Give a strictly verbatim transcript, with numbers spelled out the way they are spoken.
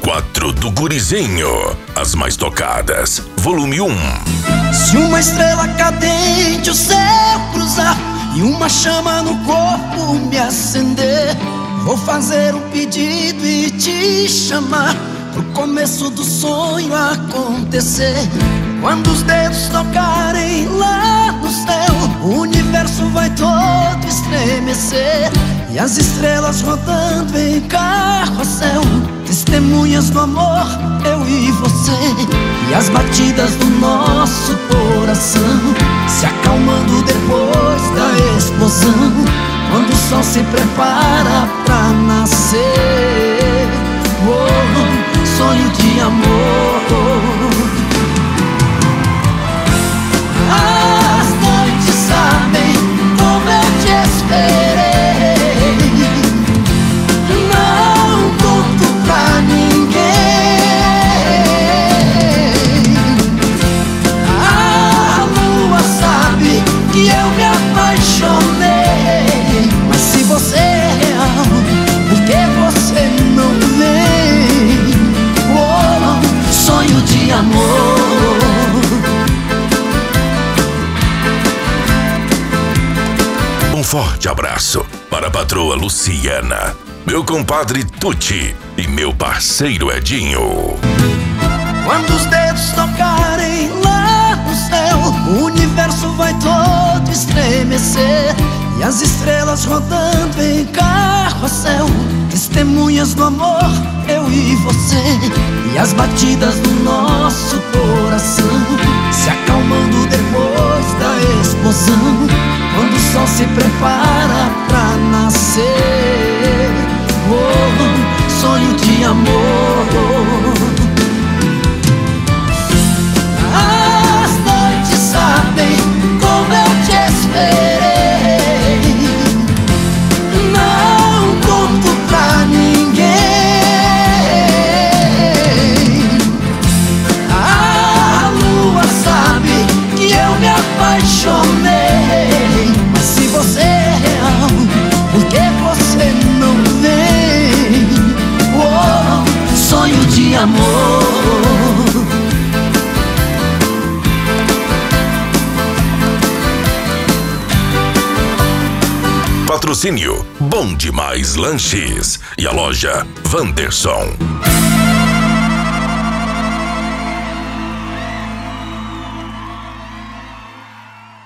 quatro do Gurizinho. As mais tocadas, volume um. Se uma estrela cadente o céu cruzar e uma chama no corpo me acender, vou fazer um pedido e te chamar pro começo do sonho acontecer. Quando os dedos tocarem lá no céu, o universo vai todo estremecer, e as estrelas rodando em carrossel, testemunhas do amor, eu e você. E as batidas do nosso coração se acalmando depois da explosão, quando o sol se prepara pra nascer. Oh, sonho de amor. As noites sabem como eu te esperei, não conto pra ninguém. A lua sabe que eu me apaixonei, mas se você é real, por que você não vem? Oh, sonho de amor. Um forte abraço para a patroa Luciana, meu compadre Tuti e meu parceiro Edinho. Quando os dedos tocarem lá no céu, o universo vai todo estremecer, e as estrelas rodando em carrossel, testemunhas do amor, eu e você. E as batidas do nosso coração se acalmando depois da explosão, quando o sol se prepara pra nascer. Oh, sonho de amor. As noites sabem como eu te esperei, não conto pra ninguém. A lua sabe que eu me apaixonei, mas se você é real, por que você não vem? Oh, sonho de amor. Patrocínio Bom Demais Lanches e a loja Wanderson.